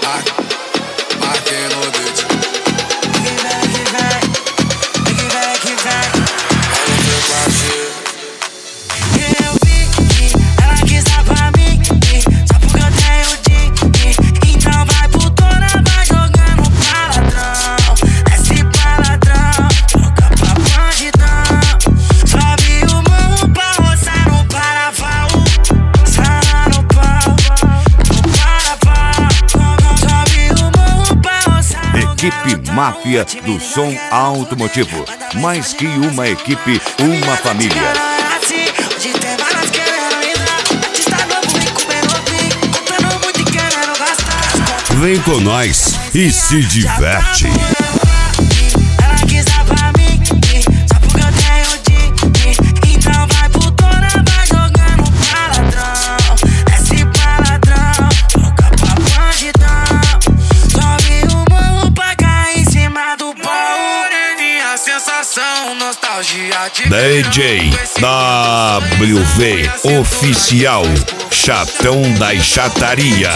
Equipe Máfia do Som Automotivo. Mais que uma equipe, uma família. Vem com nós e se diverte. DJ WV Oficial, Chatão das Chataria.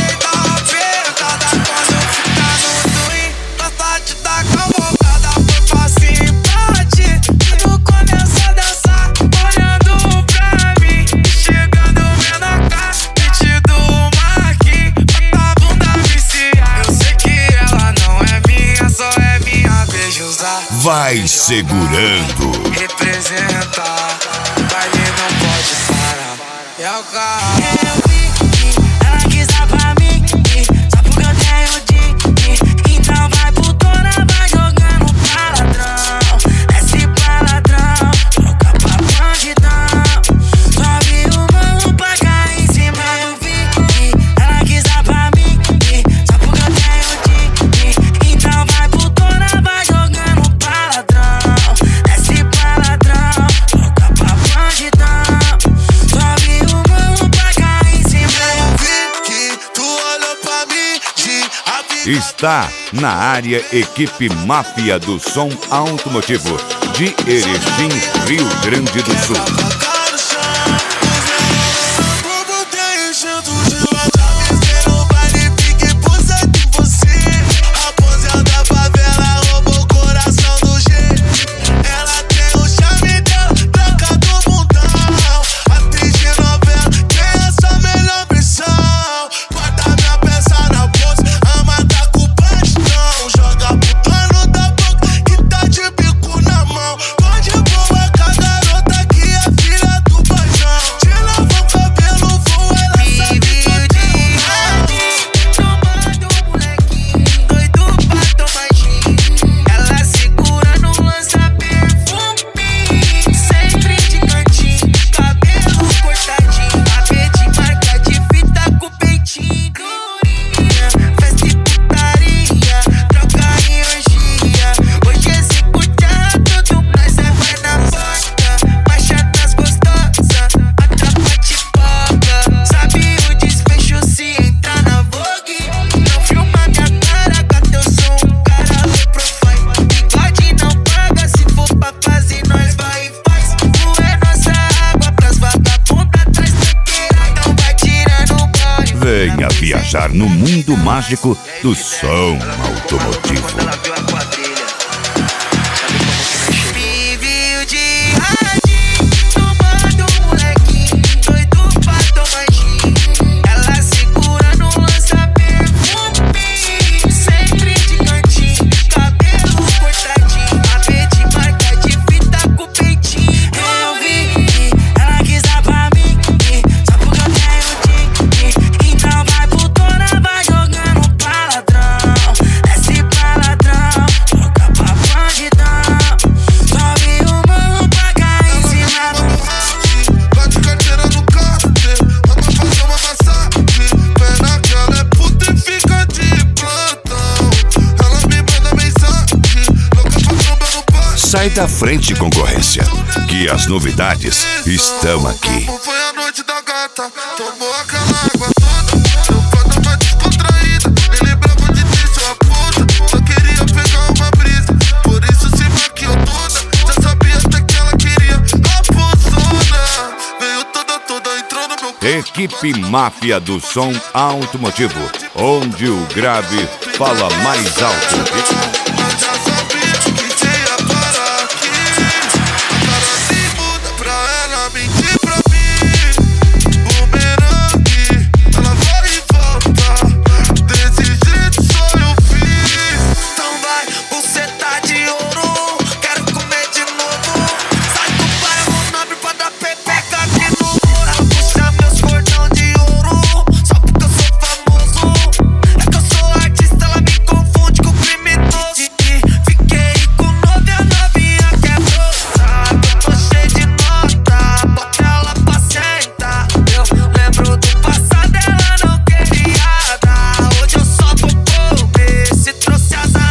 Vai segurando. Representa, o baile não pode parar. É o carro. Eu vi que ela quis dar pra mim, só porque eu tenho então vai por toda, vai jogando pra ladrão. Desce pra ladrão, troca pra bandidão. Sobe o morro pra cair em cima. Eu vi que ela quis dar pra mim, só porque eu tenho então vai por toda, vai jogando pra ladrão. Desce pra ladrão, troca pra bandidão. Sobe o morro pra cair em cima. Eu vi que tu olhou pra mim de Está na área Equipe Máfia do Som Automotivo de Erechim, Rio Grande do Sul. Venha viajar no mundo mágico do som automotivo. Sai da frente, concorrência, que as novidades estão aqui. Foi a noite da gata, tomou aquela água toda. Eu vou dar uma descontraída, nem lembrava de ter sua puta. Só queria pegar uma brisa, por isso se maquiou toda. Já sabia até que ela queria a pozona. Veio toda, entrou no meu Equipe Máfia do Som Automotivo, onde o grave fala mais alto.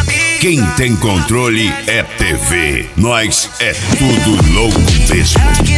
Quem tem controle é TV. Nós é tudo louco mesmo.